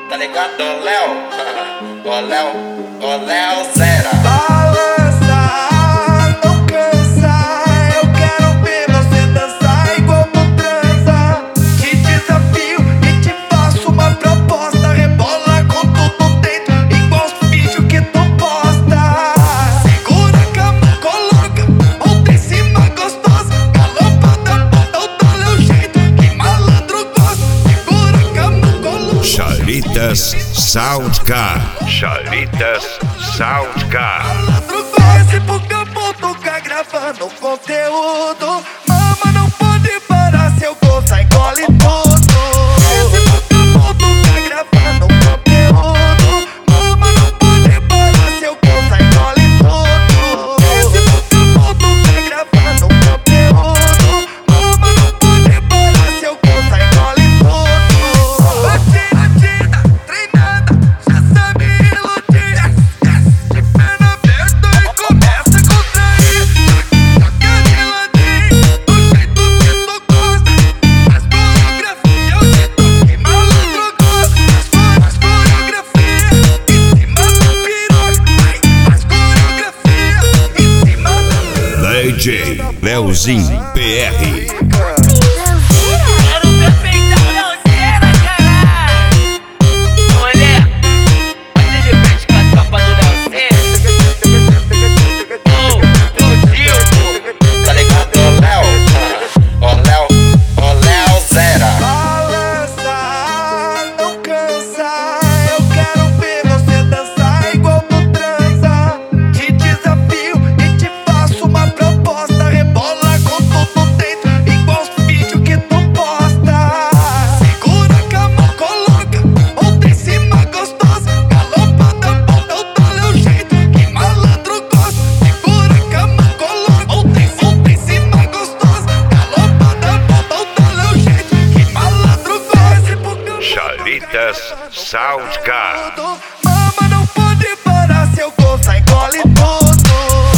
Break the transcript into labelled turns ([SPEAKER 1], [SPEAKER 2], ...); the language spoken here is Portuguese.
[SPEAKER 1] Tá ligado, ô Léo? Ô Léo, ô Léo Zera.
[SPEAKER 2] Balança, não cansa. Eu quero ver você dançar igual tu transa. Te desafio e te faço uma proposta. Rebola com tudo dentro, igual os vídeos que tu posta. Segura a cama, coloca outra em cima gostosa. Galopada, bota o teu jeito, que malandro gosta. Segura a cama, coloca.
[SPEAKER 3] Charitas Soundcar. Charitas Soundcar.
[SPEAKER 2] Malandro desce pro campo, toca gravando conteúdo. Mama, não pode parar, seu gosto engole tudo. Desce pro campo, toca gravando conteúdo. Mama, não pode parar, seu gosto engole tudo. Desce pro campo, toca gravando conteúdo. Mama, não pode parar, seu gosto engole tudo. Batida, treinada, já sabe iludir. De perna aberta e começa a contrair. Toca de ladinho, do jeito que tu gosta. Faz coreografia, o jeito que malandro gosta. Faz coreografia em cima do piroca. Faz coreografia em cima do
[SPEAKER 3] DJ Leozinho PR.
[SPEAKER 4] Era o perfeitão Leozeira, caralho. Mulher, bate de frente com a tropa do Leozeira.
[SPEAKER 1] Tá ligado, ô Léo? Ô Léo, ô Léo Zera.
[SPEAKER 2] Balança, não cansa. Eu quero ver você dançar igual tu transa. Te desafio e te faço uma proposta. Rebola com tudo dentro, igual os vídeos que tu posta. Segura a cama, coloca outra em cima gostosa. Galopada, bota o teu jeito, que malandro gosta. Segura a cama, coloca outra em cima gostosa. Galopada, bota o teu jeito, que malandro gosta.
[SPEAKER 3] Charitas Soundcar.
[SPEAKER 2] Mama, não pode parar, seu gosto engole tudo.